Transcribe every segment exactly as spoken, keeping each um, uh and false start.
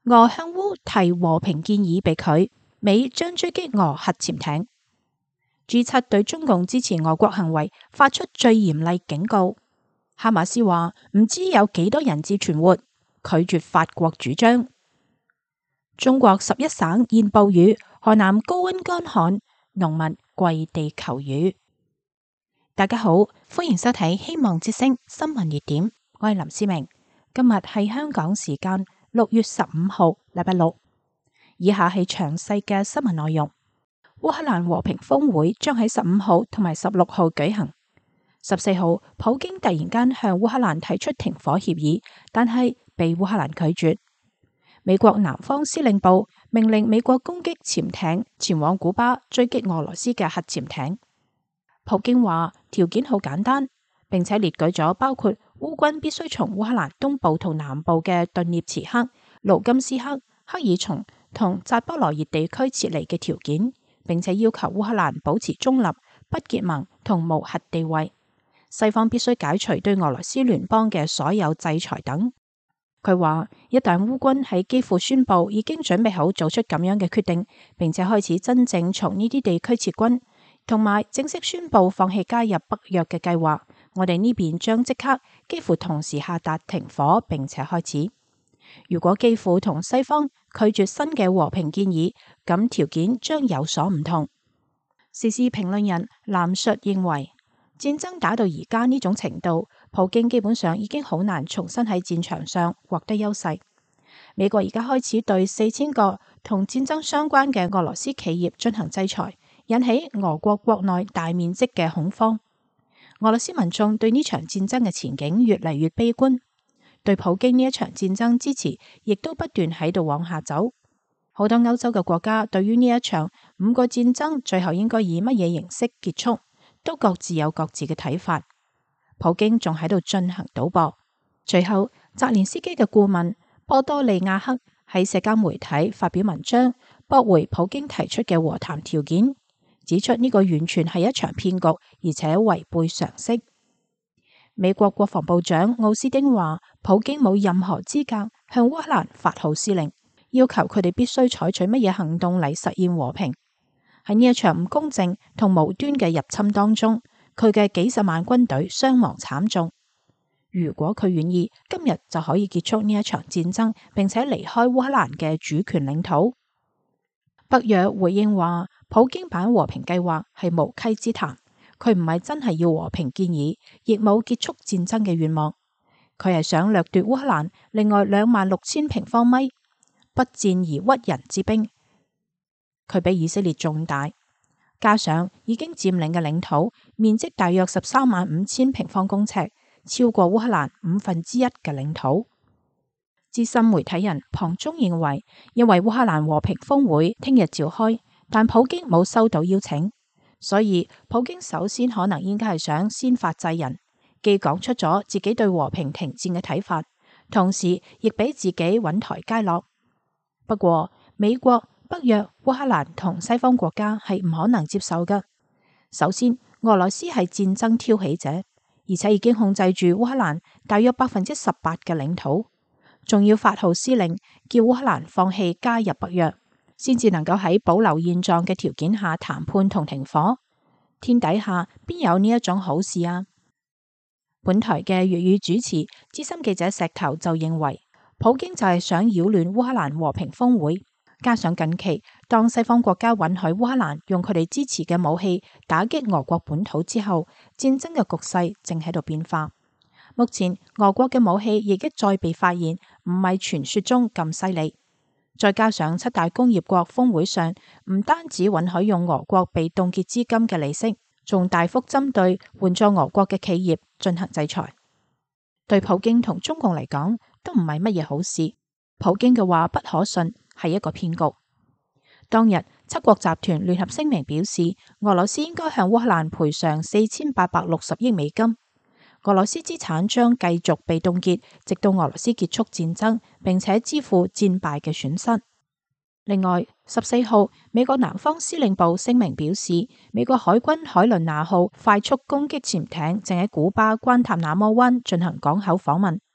俄向烏提和平建議被拒，美將追擊俄核潛艇。G 七對中共支持俄國行為發出最嚴厲警告。哈馬斯話唔知有幾多人質存活，拒絕法國主張。中國十一省現暴雨，河南高溫乾旱，農民跪地求雨。大家好，歡迎收睇希望之聲新聞熱點，我係林思明。今日係香港時間六月十五號，禮拜六。以下係詳細嘅新聞內容。烏克蘭和平峰會將喺十五號同埋十六號舉行。十四號，普京突然間向烏克蘭提出停火協議，但係被烏克蘭拒絕。美國南方司令部命令美國攻擊潛艇前往古巴追擊俄羅斯嘅核潛艇。普京話條件好簡單，並且列舉咗包括烏軍必須從烏克蘭東部同南部嘅頓涅茨克、盧甘斯克、克爾松同扎波羅熱地區撤離嘅條件。並且要求烏克蘭保持中立、不結盟同無核地位。西方必須解除對俄羅斯聯邦嘅所有制裁等。佢話一旦烏軍喺基輔宣布已經準備好做出咁樣嘅決定，並且開始真正從呢啲地區撤軍，同埋正式宣布放棄加入北約嘅計劃，我哋呢邊將即刻幾乎同時下達停火，並且開始。如果基輔同西方拒絕新嘅和平建議，咁條件將有所唔同。時事評論人藍述認為，戰爭打到而家呢種程度，普京基本上已經好難重新喺戰場上獲得優勢。美國而家開始對四千個同戰爭相關嘅俄羅斯企業進行制裁，引起俄國國內大面積嘅恐慌。俄羅斯民眾對呢場戰爭嘅前景越嚟越悲觀。對普京呢一場戰爭支持，亦都不斷喺度往下走。好多歐洲嘅國家對於呢一場五個戰爭最後應該以乜嘢形式結束，都各自有各自嘅睇法。普京仲喺度進行賭博。隨後，澤連斯基嘅顧問波多利亞克喺社交媒體發表文章，駁回普京提出嘅和談條件，指出呢個完全係一場騙局，而且違背常識。美國國防部長奧斯汀話，普京冇任何資格向烏克蘭發號施令，要求佢哋必須採取乜嘢行動嚟實現和平。喺呢一場唔公正同無端嘅入侵當中，佢嘅幾十萬軍隊傷亡慘重。如果佢願意，今日就可以結束呢一場戰爭，並且離開烏克蘭嘅主權領土。北約回應話，普京版和平計劃係無稽之談。佢唔係真係要和平建議，亦冇結束戰爭嘅願望。佢係想掠奪烏克蘭另外兩萬六千平方米不戰而屈人之兵。佢比以色列仲大，加上已經佔領嘅領土面積大約十三萬五千平方公尺，超過烏克蘭五分之一嘅領土。資深媒體人龐中認為，因為烏克蘭和平峰會聽日召開，但普京冇收到邀請。所以普京首先可能應該係想先發制人，既講出咗自己對和平停戰嘅睇法，同時亦俾自己揾台階落。不過美國、北約、烏克蘭同西方國家係唔可能接受㗎。首先，俄羅斯係戰爭挑起者，而且已經控制住烏克蘭大約百分之十八嘅領土，仲要發號施令叫烏克蘭放棄加入北約，先至能夠喺保留現狀嘅條件下談判同停火。天底下邊有呢一種好事啊？本台嘅粵語主持資深記者石頭就認為，普京就係想擾亂烏克蘭和平峰會，加上近期當西方國家允許烏克蘭用佢哋支持嘅武器打擊俄國本土之後，戰爭嘅局勢正喺度變化。目前俄國嘅武器亦一再被發現唔係傳說中咁犀利。再加上七大工業國峰會上，唔單止允許用俄國被凍結資金嘅利息，仲大幅針對援助俄國嘅企業進行制裁。對普京同中共嚟講，都唔係乜嘢好事。普京嘅話不可信，係一個騙局。當日七國集團聯合聲明表示，俄羅斯應該向烏克蘭賠償四千八百六十億美金。俄羅斯資產將繼續被凍結，直到俄羅斯結束戰爭，並且支付戰敗嘅損失。另外，十四號美國南方司令部聲明表示，美國海軍海倫娜號快速攻擊潛艇正喺古巴關塔那摩灣進行港口訪問。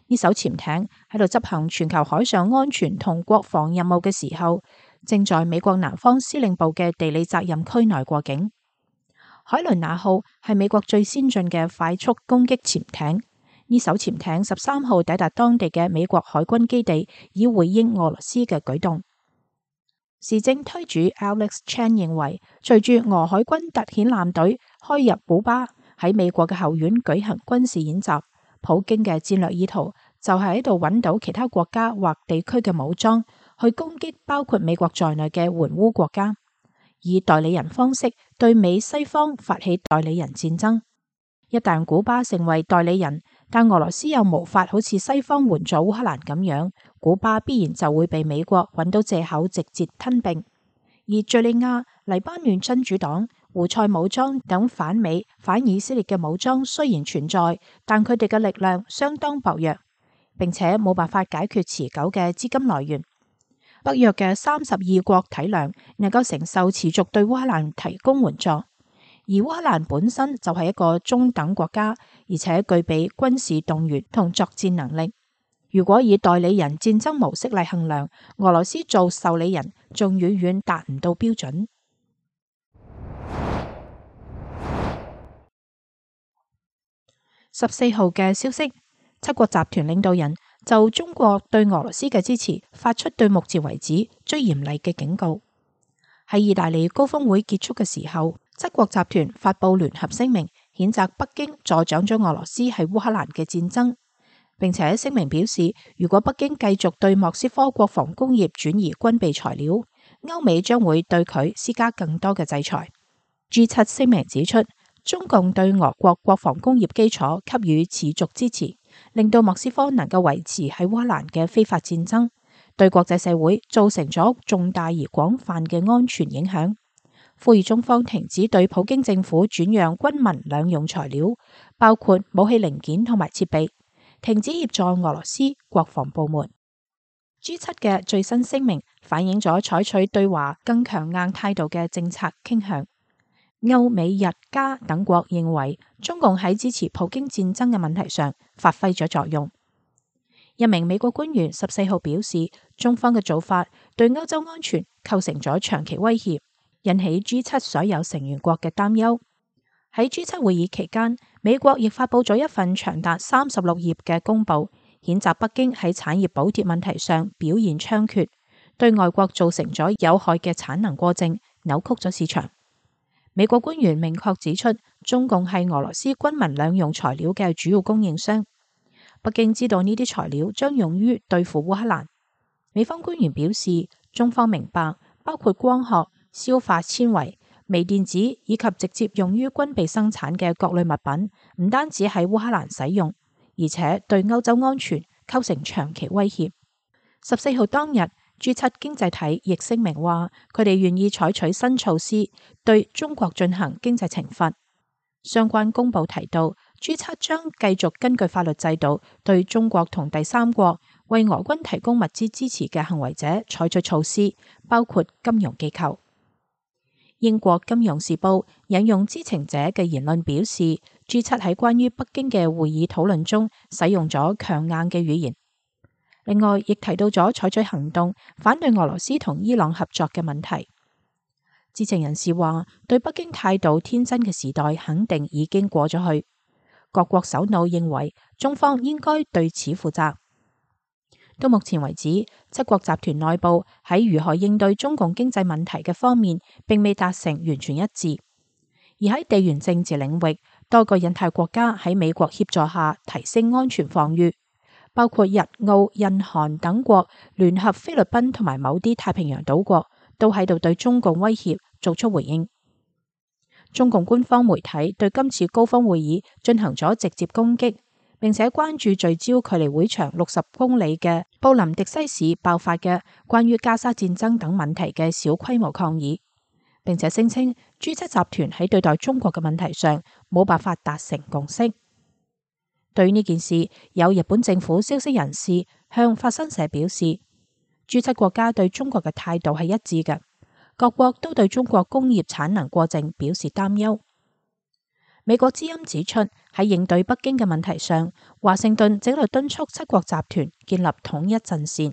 呢艘潛艇喺度執行全球海上安全同國防任務嘅時候，正在美國南方司令部嘅地理責任區內過境。海倫娜號係美國最先進嘅快速攻擊潛艇。呢艘潛艇十三號抵達當地嘅美國海軍基地，以回應俄羅斯嘅舉動。時政推主 Alex Chan 認為，隨住俄海軍特遣艦隊開入古巴，喺美國嘅後院舉行軍事演習，普京嘅戰略意圖就係喺度揾到其他國家或地區嘅武裝去攻擊包括美國在內嘅援烏國家，以代理人方式對美西方發起代理人戰爭。一旦古巴成為代理人，但俄羅斯又無法好似西方援助烏克蘭咁樣，古巴必然就會被美國揾到借口直接吞併。而敘利亞、黎巴嫩真主黨、胡塞武裝等反美、反以色列嘅武裝雖然存在，但佢哋嘅力量相當薄弱，並且冇辦法解決持久嘅資金來源。北約嘅三十二國體量能夠承受持續對烏克蘭提供援助。而烏克蘭本身就係一個中等國家，而且具備軍事動員同作戰能力。如果以代理人戰爭模式嚟衡量，俄羅斯做受理人仲遠遠達唔到標準。十四號嘅消息，七國集團領導人就中國對俄羅斯嘅支持發出對目前為止最嚴厲嘅警告。喺意大利高峰會結束嘅時候，七國集團發布聯合聲明，譴責北京助長咗俄羅斯喺烏克蘭嘅戰爭，並且聲明表示，如果北京繼續對莫斯科國防工業轉移軍備材料，歐美將會對佢施加更多嘅制裁。G 七聲明指出，中共對俄國國防工業基礎給予持續支持，令到莫斯科能夠維持喺烏克蘭嘅非法戰爭，對國際社會造成咗重大而廣泛嘅安全影響。呼籲中方停止對普京政府轉讓軍民兩用材料，包括武器零件同埋設備，停止協助俄羅斯國防部門。G 七嘅最新聲明反映咗採取對華更強硬態度嘅政策傾向。歐美日加等國認為，中共喺支持普京戰爭嘅問題上發揮咗作用。一名美國官員十四號表示，中方嘅做法對歐洲安全構成咗長期威脅，引起 G 七所有成員國嘅擔憂。喺 G 七會議期間，美國亦發布咗一份長達三十六頁嘅公報，譴責北京喺產業補貼問題上表現猖獗，對外國造成咗有害嘅產能過剩，扭曲咗市場。美國官員明確指出，中共係俄羅斯軍民兩用材料嘅主要供應商。北京知道呢啲材料將用於對付烏克蘭。美方官員表示，中方明白，包括光學、消化纖維、微電子以及直接用於軍備生產嘅各類物品，唔單止喺烏克蘭使用，而且對歐洲安全構成長期威脅。十四號當日，G 七經濟體亦聲明話，佢哋願意採取新措施對中國進行經濟懲罰。相關公報提到，G 七將繼續根據法律制度對中國同第三國為俄軍提供物資支持嘅行為者採取措施，包括金融機構。英國金融時報引用知情者嘅言論表示，G 七喺關於北京嘅會議討論中使用咗強硬嘅語言。另外，亦提到咗採取行動反對俄羅斯同伊朗合作嘅問題。知情人士話，對北京態度天真嘅時代肯定已經過咗去。各國首腦認為中方應該對此負責。到目前為止，七國集團內部喺如何應對中共經濟問題嘅方面並未達成完全一致。而喺地緣政治領域，多個印太國家喺美國協助下提升安全防禦，包括日、澳、印、韓等國聯合菲律賓同埋某啲太平洋島國都喺度對中共威脅做出回應。中共官方媒體對今次高峰會議進行咗直接攻擊，並且關注聚焦距離會場六十公里嘅布林迪西市爆發嘅關於加沙戰爭等問題嘅小規模抗議，並且聲稱 G 七集團喺對待中國嘅問題上冇辦法達成共識。對於呢件事，有日本政府消息人士向法新社表示，G 七國家對中國嘅態度係一致嘅，各國都對中國工業產能過剩表示擔憂。 美國之音指出，喺應對北京嘅問題上，華盛頓正喺度敦促七國集團建立統一陣線。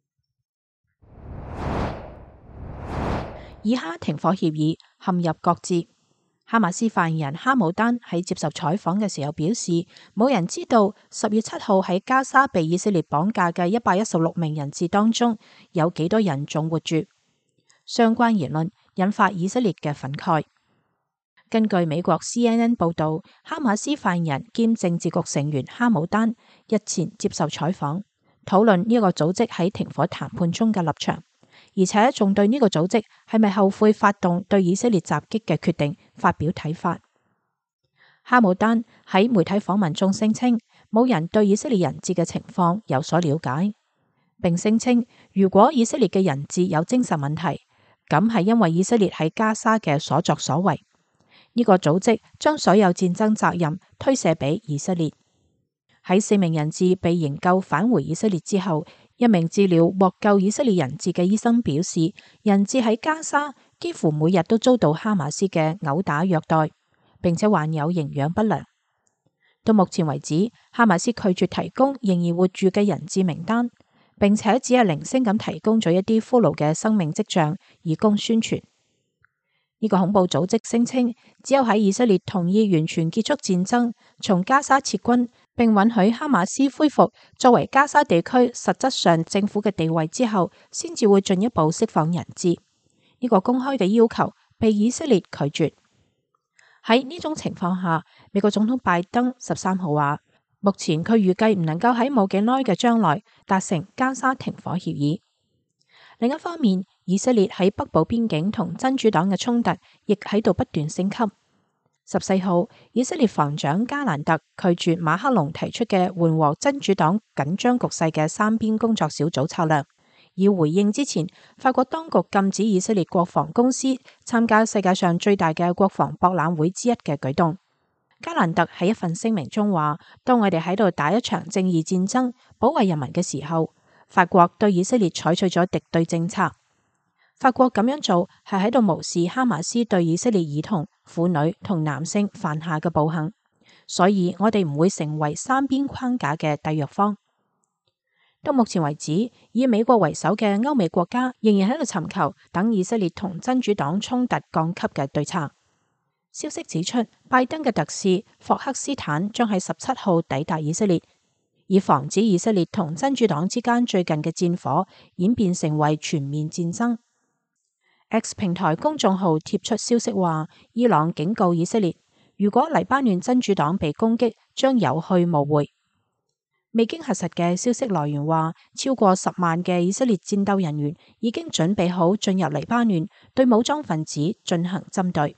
以哈停火協議陷入擱置。哈馬斯發言人哈姆丹喺接受採訪嘅時候表示，冇人知道十月七號喺加沙被以色列綁架嘅一百一十六名人質當中有幾多人仲活住。相關言論引發以色列嘅憤慨。根據美國 C N N 報道，哈馬斯發言人兼政治局成員哈姆丹日前接受採訪，討論呢個組織喺停火談判中嘅立場。而且仲對呢個組織係咪後悔發動對以色列襲擊嘅決定發表睇法。哈姆丹喺媒體訪問中聲稱，冇人對以色列人質嘅情況有所了解，並聲稱如果以色列嘅人質有精神問題，咁係因為以色列喺加沙嘅所作所為。呢個組織將所有戰爭責任推卸俾以色列。喺四名人質被營救返回以色列之後，一名治療獲救以色列人質嘅醫生表示，人質喺加沙幾乎每日都遭到哈馬斯嘅毆打虐待，並且患有營養不良。到目前為止，哈馬斯拒絕提供仍然活住嘅人質名單，並且只係零星咁提供咗一啲俘虜嘅生命跡象，以供宣傳。呢個恐怖組織聲稱，只有喺以色列同意完全結束戰爭，從加沙撤軍，並允許哈馬斯恢復作為加沙地區實質上政府嘅地位之後，先至會進一步釋放人質。呢個公開嘅要求被以色列拒絕。喺呢種情況下，美國總統拜登十三號話，目前佢預計唔能夠喺冇幾耐嘅將來達成加沙停火協議。另一方面，以色列喺北部邊境同真主黨嘅衝突亦喺度不斷升級。十四號，以色列防長加蘭特拒絕馬克龍提出嘅緩和真主黨緊張局勢嘅三邊工作小組策略，以回應之前法國當局禁止以色列國防公司參加世界上最大嘅國防博覽會之一嘅舉動。加蘭特喺一份聲明中話，當我哋喺度打一場正義戰爭，保衛人民嘅時候，法國對以色列採取咗敵對政策。法國咁樣做係喺度無視哈馬斯對以色列兒童、婦女同男性犯下嘅暴行，所以我哋唔會成為三邊框架嘅締約方。到目前為止，以美國為首嘅歐美國家仍然喺度尋求等以色列同真主黨衝突降級嘅對策。消息指出，拜登嘅特使霍克斯坦將喺十七號抵達以色列，以防止以色列同真主黨之間最近嘅戰火演變成為全面戰爭。X 平台公眾號貼出消息話，伊朗警告以色列，如果黎巴嫩真主黨被攻擊，將有去無回。未經核實嘅消息來源話，超過十萬嘅以色列戰鬥人員已經準備好進入黎巴嫩，對武裝分子進行針對。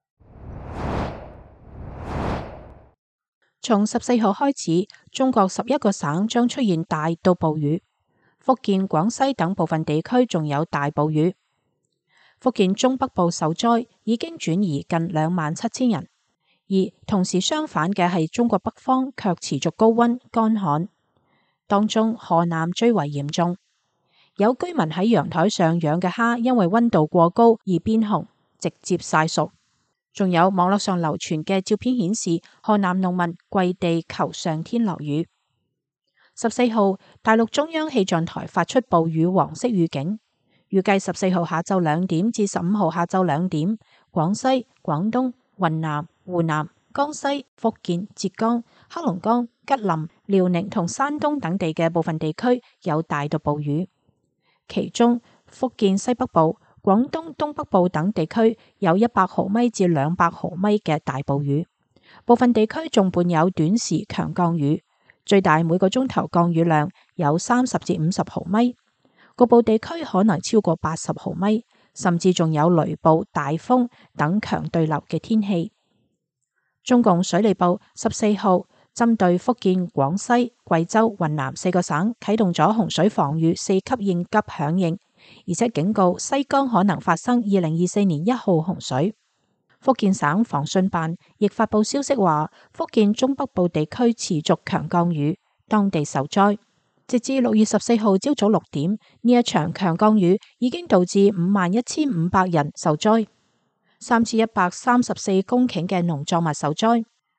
從十四號開始，中國十一個省將出現大到暴雨，福建、廣西等部分地區仲有大暴雨。福建中北部受災，已經轉移近兩萬七千人，而同時相反嘅係中國北方卻持續高溫乾旱，當中河南最為嚴重。有居民喺陽台上養嘅蝦因為溫度過高而變紅，直接曬熟。仲有網絡上流傳嘅照片顯示，河南農民跪地求上天落雨。十四號，大陸中央氣象台發出暴雨黃色預警。預計十四號下晝兩點至十五號下晝兩點，廣西、廣東、雲南、湖南、江西、福建、浙江、黑龍江、吉林、遼寧同山東等地嘅部分地區有大到暴雨，其中福建西北部、廣東東北部等地區有一百毫米至兩百毫米嘅大暴雨，部分地區仲伴有短時強降雨，最大每個鐘頭降雨量有三十至五十毫米。局部地區可能超過八十毫米，甚至仲有雷暴、大風等強對流嘅天氣。中共水利部十四號針對福建、廣西、貴州、雲南四個省啟動咗洪水防禦四級應急響應，而且警告西江可能發生二零二四年一號洪水。福建省防汛辦亦發布消息話，福建中北部地區持續強降雨，當地受災。直至六月十四號朝早六點，呢一場強降雨已經導致五萬一千五百人受災，三千一百三十四公頃嘅農作物受災。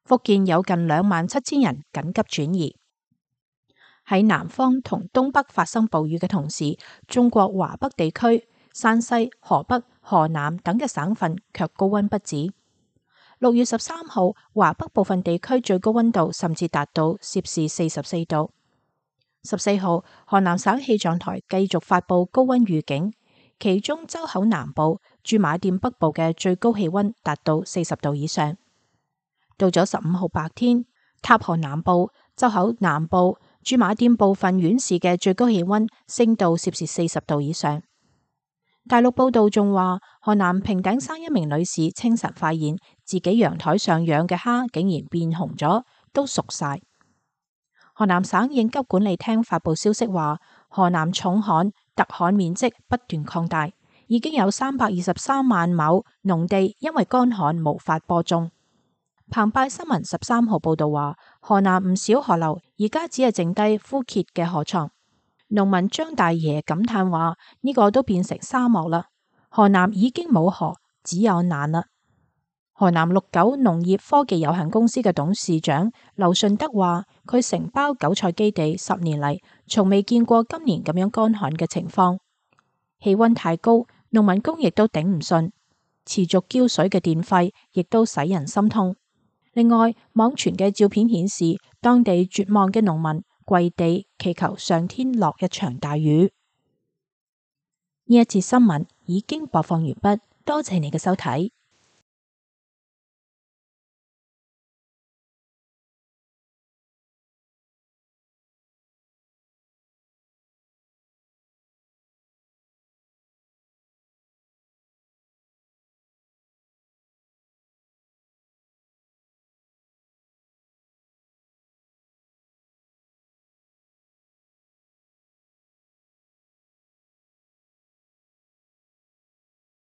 福建有近兩萬七千人緊急轉移。喺南方同東北發生暴雨嘅同時，中國華北地區、山西、河北、河南等嘅省份卻高溫不止。六月十三號，華北部分地區最高溫度甚至達到攝氏四十四度。十四號，河南省氣象台繼續發布高溫預警，其中周口南部、駐馬店北部嘅最高氣溫達到四十度以上。到咗十五號白天，塔河南部、周口南部、駐馬店部分縣市嘅最高氣溫升到攝氏四十度以上。大陸報道仲話，河南平頂山一名女士清晨發現自己陽台上養嘅蝦竟然變紅咗，都熟晒。河南省應急管理廳發布消息話，河南重旱特旱面積不斷擴大，已經有三百二十三萬畝農地因為乾旱無法播種。澎湃新聞十三號報道話，河南唔少河流而家只係剩低枯竭嘅河床。農民張大爺感嘆話：呢個都變成沙漠啦，河南已經冇河，只有難啦。河南六九農業科技有限公司嘅董事長劉順德話：佢承包韭菜基地十年嚟，從未見過今年咁樣乾旱嘅情況。氣溫太高，農民工亦都頂唔順，持續澆水嘅電費亦都使人心痛。另外，網傳嘅照片顯示，當地絕望嘅農民跪地祈求上天落一場大雨。呢一節新聞已經播放完畢，多謝你嘅收睇。